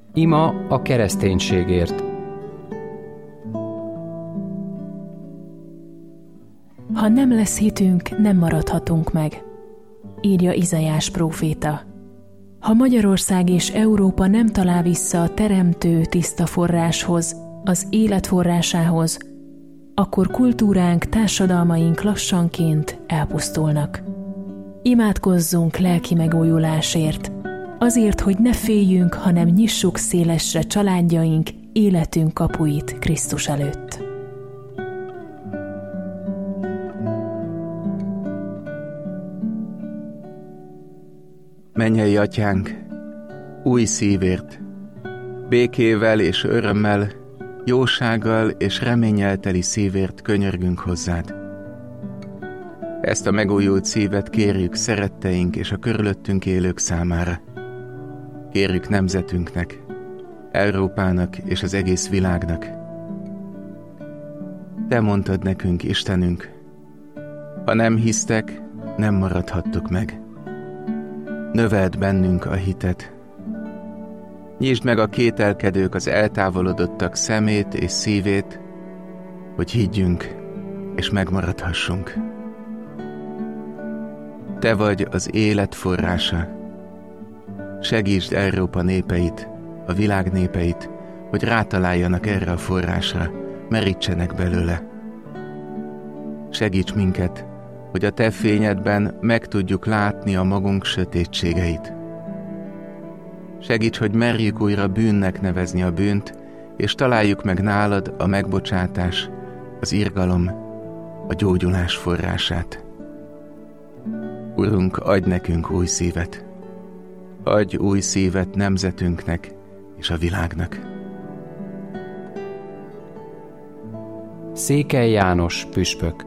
Ima a kereszténységért. Ha nem lesz hitünk, nem maradhatunk meg, írja Izaiás próféta. Ha Magyarország és Európa nem talál vissza a teremtő tiszta forráshoz, az élet forrásához, akkor kultúránk, társadalmaink lassanként elpusztulnak. Imádkozzunk lelki megújulásért, azért, hogy ne féljünk, hanem nyissuk szélesre családjaink, életünk kapuit Krisztus előtt. Mennyei Atyánk, új szívért, békével és örömmel, jósággal és reménnyel teli szívért könyörgünk hozzád. Ezt a megújult szívet kérjük szeretteink és a körülöttünk élők számára. Kérjük nemzetünknek, Európának és az egész világnak. Te mondtad nekünk, Istenünk, ha nem hisztek, nem maradhattuk meg. Növeld bennünk a hitet. Nyisd meg a kételkedők, az eltávolodottak szemét és szívét, hogy higgyünk és megmaradhassunk. Te vagy az élet forrása. Segítsd Európa népeit, a világ népeit, hogy rátaláljanak erre a forrásra, merítsenek belőle. Segíts minket, hogy a Te fényedben meg tudjuk látni a magunk sötétségeit. Segíts, hogy merjük újra bűnnek nevezni a bűnt, és találjuk meg nálad a megbocsátás, az irgalom, a gyógyulás forrását. Urunk, adj nekünk új szívet. Adj új szívet nemzetünknek és a világnak. Székely János püspök.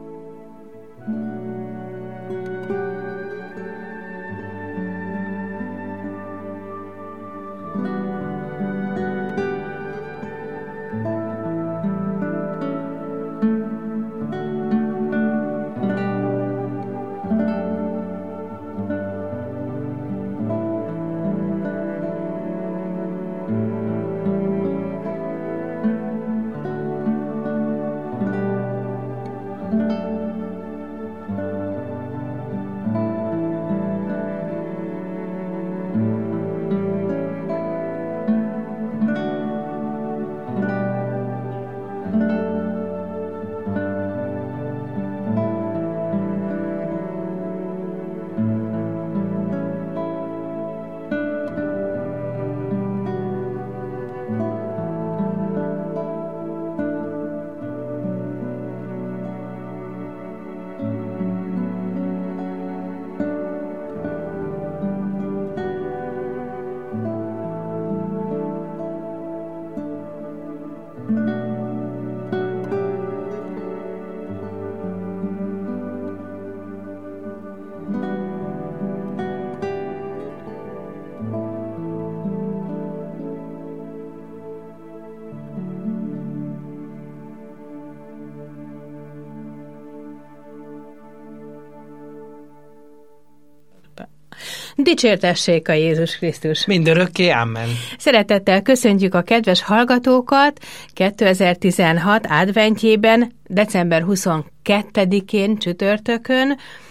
Dicsértessék a Jézus Krisztus! Mindörökké, amen! Szeretettel köszöntjük a kedves hallgatókat 2016 adventjében, december 22-én csütörtökön,